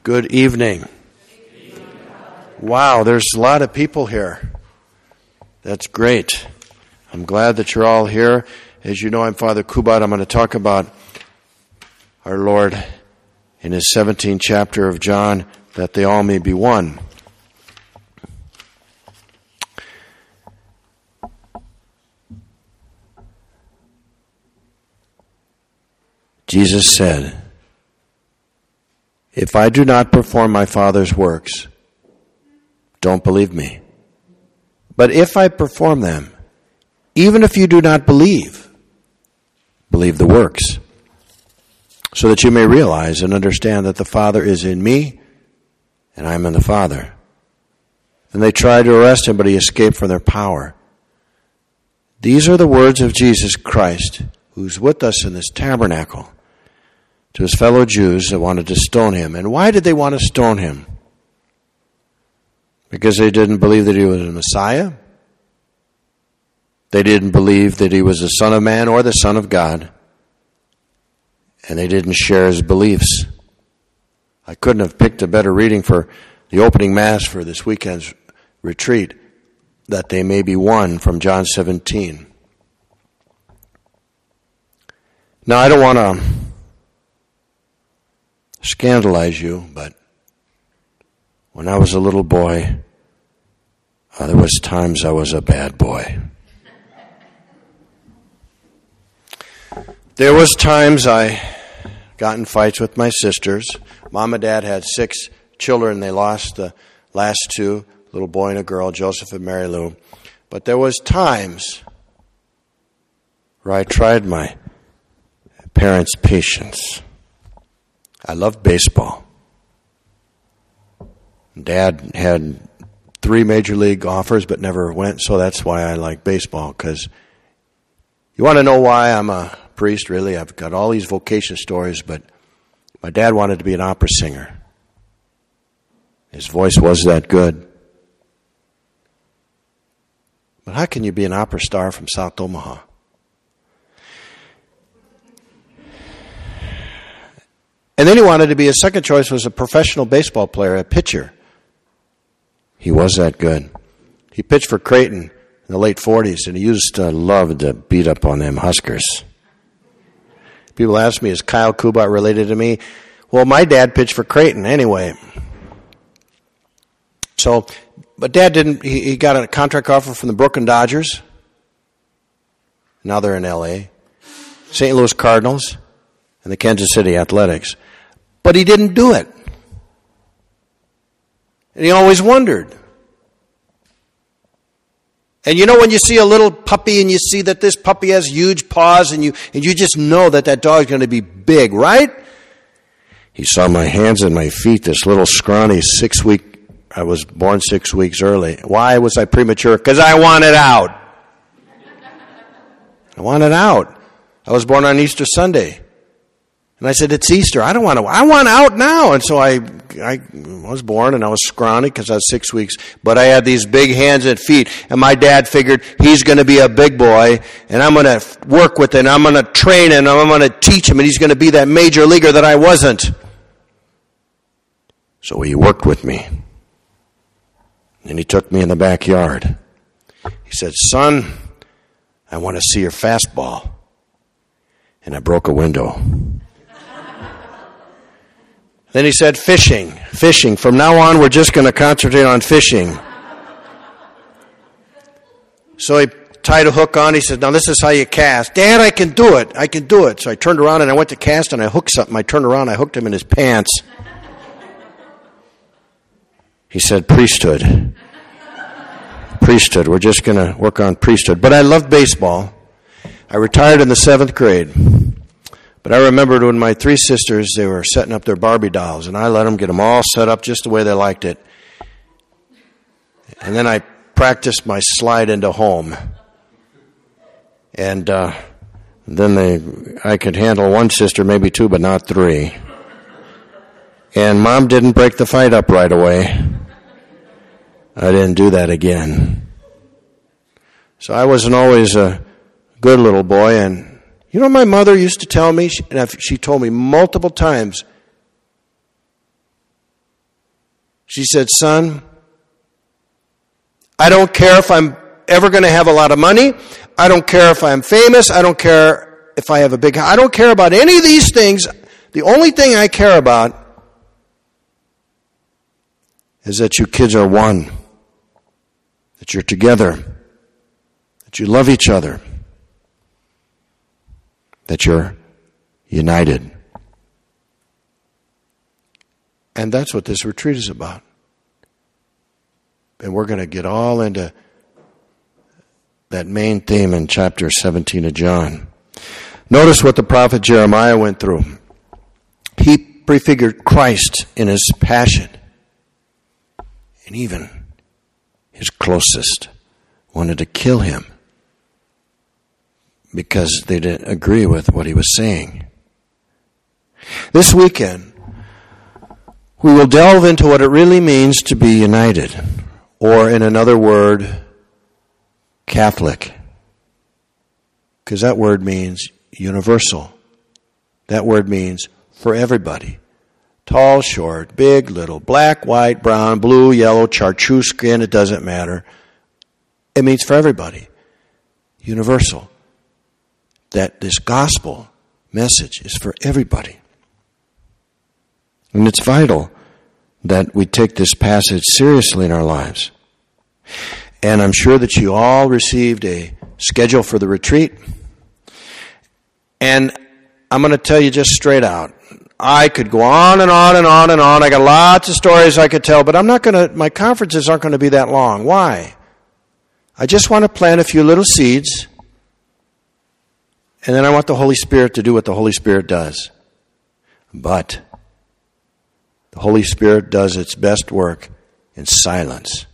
Good evening. Wow, there's a lot of people here. That's great. I'm glad that you're all here. As you know, I'm Father Kubat. I'm going to talk about our Lord in his 17th chapter of John, that they all may be one. Jesus said, "If I do not perform my Father's works, don't believe me. But if I perform them, even if you do not believe, believe the works, so that you may realize and understand that the Father is in me and I am in the Father." Then they tried to arrest him, but he escaped from their power. These are the words of Jesus Christ, who's with us in this tabernacle, to his fellow Jews that wanted to stone him. And why did they want to stone him? Because they didn't believe that he was a Messiah. They didn't believe that he was the Son of Man or the Son of God. And they didn't share his beliefs. I couldn't have picked a better reading for the opening Mass for this weekend's retreat, that they may be one, from John 17. Now, I don't want to scandalize you, but when I was a little boy, there was times I was a bad boy. There was times I got in fights with my sisters. Mom and Dad had 6 children. They lost the last 2, a little boy and a girl, Joseph and Mary Lou. But there was times where I tried my parents' patience. I loved baseball. Dad had 3 major league offers but never went, so that's why I like baseball. Because you want to know why I'm a priest, really? I've got all these vocation stories, but my dad wanted to be an opera singer. His voice was that good. But how can you be an opera star from South Omaha? And then he wanted to be, his second choice was a professional baseball player, a pitcher. He was that good. He pitched for Creighton in the late 40s, and he used to love to beat up on them Huskers. People ask me, is Kyle Kubat related to me? Well, my dad pitched for Creighton anyway. So, but Dad didn't, he got a contract offer from the Brooklyn Dodgers. Now they're in L.A. St. Louis Cardinals and the Kansas City Athletics. But he didn't do it. And he always wondered. And you know when you see a little puppy and you see that this puppy has huge paws and you just know that dog's going to be big, right? He saw my hands and my feet, this little scrawny I was born 6 weeks early. Why was I premature? Because I wanted out. I wanted out. I was born on Easter Sunday. And I said, it's Easter. I want out now. And so I was born and I was scrawny because I was 6 weeks. But I had these big hands and feet. And my dad figured he's going to be a big boy. And I'm going to work with him. And I'm going to train him. And I'm going to teach him. And he's going to be that major leaguer that I wasn't. So he worked with me. And he took me in the backyard. He said, son, I want to see your fastball. And I broke a window. Then he said, fishing. From now on, we're just going to concentrate on fishing. So he tied a hook on. He said, now this is how you cast. Dad, I can do it. So I turned around and I went to cast and I hooked something. I turned around, I hooked him in his pants. He said, priesthood. We're just going to work on priesthood. But I loved baseball. I retired in the 7th grade. But I remembered when my 3 sisters, they were setting up their Barbie dolls, and I let them get them all set up just the way they liked it. And then I practiced my slide into home. And then I could handle 1 sister, maybe 2, but not 3. And Mom didn't break the fight up right away. I didn't do that again. So I wasn't always a good little boy, and you know, my mother used to tell me, and she told me multiple times, She said, son, I don't care if I'm ever going to have a lot of money. I don't care if I'm famous. I don't care if I have a big house. I don't care about any of these things. The only thing I care about is that you kids are one, that you're together, that you love each other, that you're united. And that's what this retreat is about. And we're going to get all into that main theme in chapter 17 of John. Notice what the prophet Jeremiah went through. He prefigured Christ in his passion. And even his closest wanted to kill him because they didn't agree with what he was saying. This weekend, we will delve into what it really means to be united, or in another word, Catholic. Because that word means universal. That word means for everybody. Tall, short, big, little, black, white, brown, blue, yellow, chartreuse skin, it doesn't matter. It means for everybody. Universal. That this gospel message is for everybody. And it's vital that we take this passage seriously in our lives. And I'm sure that you all received a schedule for the retreat. And I'm going to tell you just straight out, I could go on and on and on and on. I got lots of stories I could tell, but my conferences aren't going to be that long. Why? I just want to plant a few little seeds, and then I want the Holy Spirit to do what the Holy Spirit does. But the Holy Spirit does its best work in silence.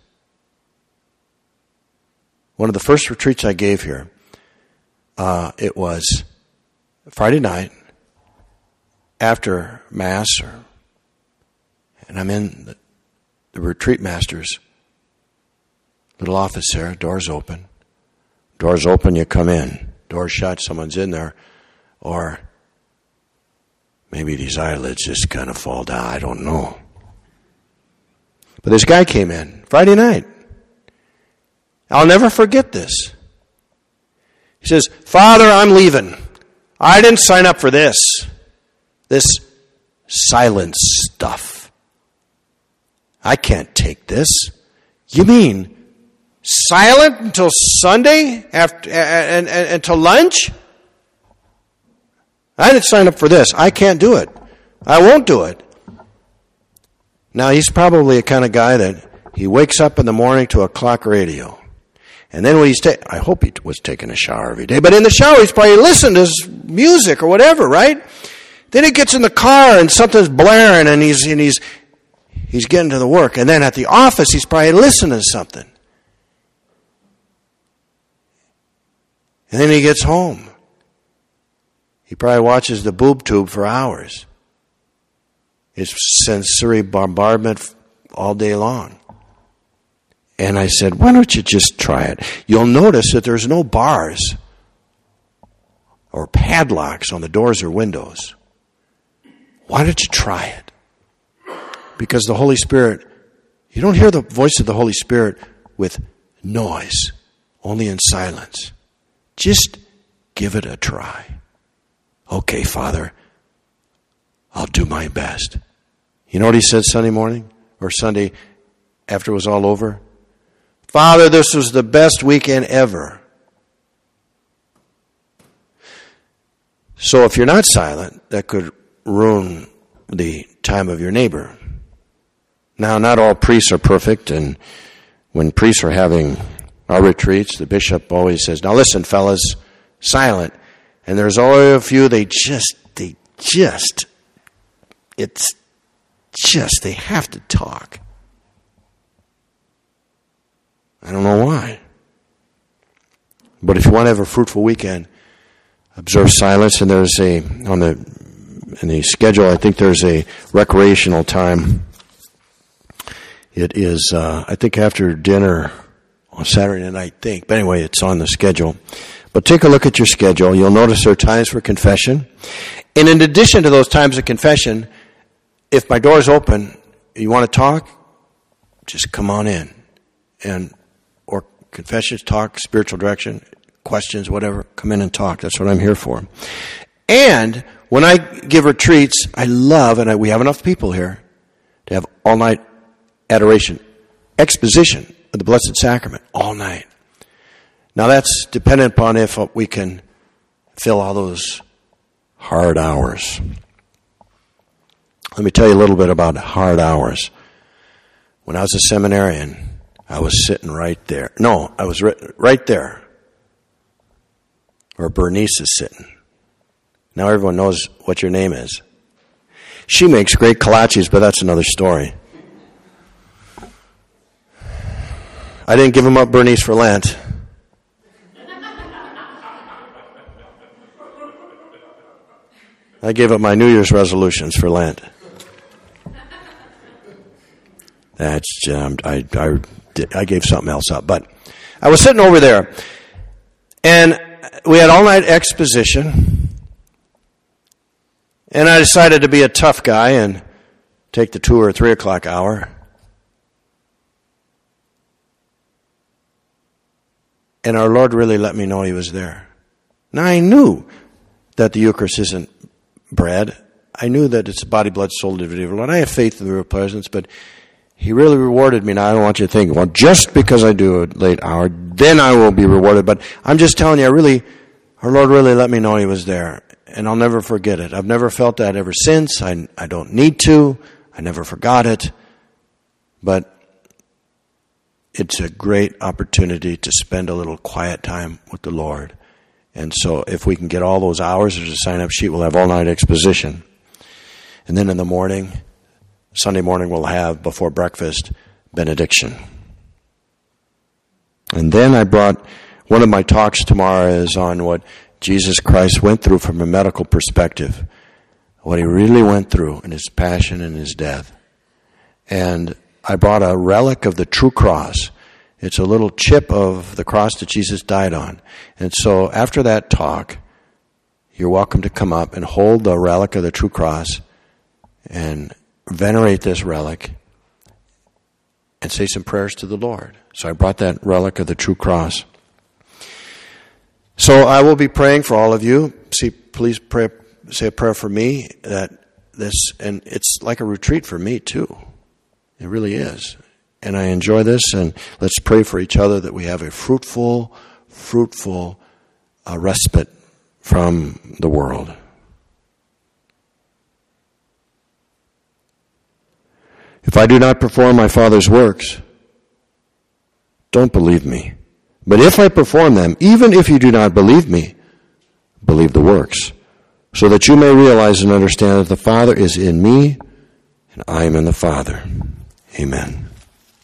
One of the first retreats I gave here, it was Friday night after Mass, and I'm in the retreat master's little office there. Doors open. Doors open, you come in. Doors shut, someone's in there. Or maybe these eyelids just kind of fall down. I don't know. But this guy came in Friday night. I'll never forget this. He says, Father, I'm leaving. I didn't sign up for this. This silence stuff. I can't take this. You mean silent until Sunday after and until lunch? I didn't sign up for this. I can't do it. I won't do it. Now, he's probably a kind of guy that he wakes up in the morning to a clock radio. And then when I hope he was taking a shower every day, but in the shower he's probably listening to his music or whatever, right? Then he gets in the car and something's blaring and he's getting to the work. And then at the office he's probably listening to something. And then he gets home. He probably watches the boob tube for hours. It's sensory bombardment all day long. And I said, why don't you just try it? You'll notice that there's no bars or padlocks on the doors or windows. Why don't you try it? Because the Holy Spirit, you don't hear the voice of the Holy Spirit with noise, only in silence. Just give it a try. Okay, Father, I'll do my best. You know what he said Sunday morning or Sunday after it was all over? Father, this was the best weekend ever. So if you're not silent, that could ruin the time of your neighbor. Now, not all priests are perfect, and when priests are having our retreats, the bishop always says, now listen, fellas, silent. And there's always a few, they have to talk. I don't know why. But if you want to have a fruitful weekend, observe silence, and there's in the schedule, I think there's a recreational time. It is, I think after dinner on Saturday night, But anyway, it's on the schedule. But take a look at your schedule. You'll notice there are times for confession. And in addition to those times of confession, if my door is open, you want to talk, just come on in. Or confessions, talk, spiritual direction, questions, whatever, come in and talk. That's what I'm here for. And when I give retreats, I love, and we have enough people here to have all-night adoration, exposition of the Blessed Sacrament, all night. Now that's dependent upon if we can fill all those hard hours. Let me tell you a little bit about hard hours. When I was a seminarian, I was sitting right there. No, I was right there where Bernice is sitting. Now everyone knows what your name is. She makes great kolaches, but that's another story. I didn't give them up, Bernice, for Lent. I gave up my New Year's resolutions for Lent. That's I gave something else up, but I was sitting over there, and we had all-night exposition, and I decided to be a tough guy and take the 2 or 3 o'clock hour. And our Lord really let me know He was there. Now I knew that the Eucharist isn't bread. I knew that it's body, blood, soul, divinity of the Lord. I have faith in the real presence, but He really rewarded me. Now I don't want you to think, well, just because I do a late hour, then I will be rewarded. But I'm just telling you, our Lord really let me know He was there. And I'll never forget it. I've never felt that ever since. I don't need to. I never forgot it. But it's a great opportunity to spend a little quiet time with the Lord. And so if we can get all those hours, there's a sign-up sheet. We'll have all-night exposition. And then in the morning, Sunday morning, we'll have, before breakfast, benediction. And then I brought, one of my talks tomorrow is on what Jesus Christ went through from a medical perspective. What He really went through in His passion and His death. And I brought a relic of the true cross. It's a little chip of the cross that Jesus died on. And so after that talk, you're welcome to come up and hold the relic of the true cross and venerate this relic and say some prayers to the Lord. So I brought that relic of the true cross. So I will be praying for all of you. Please say a prayer for me and it's like a retreat for me too. It really is. And I enjoy this, and let's pray for each other that we have a fruitful respite from the world. If I do not perform my Father's works, don't believe me. But if I perform them, even if you do not believe me, believe the works, so that you may realize and understand that the Father is in me, and I am in the Father. Amen.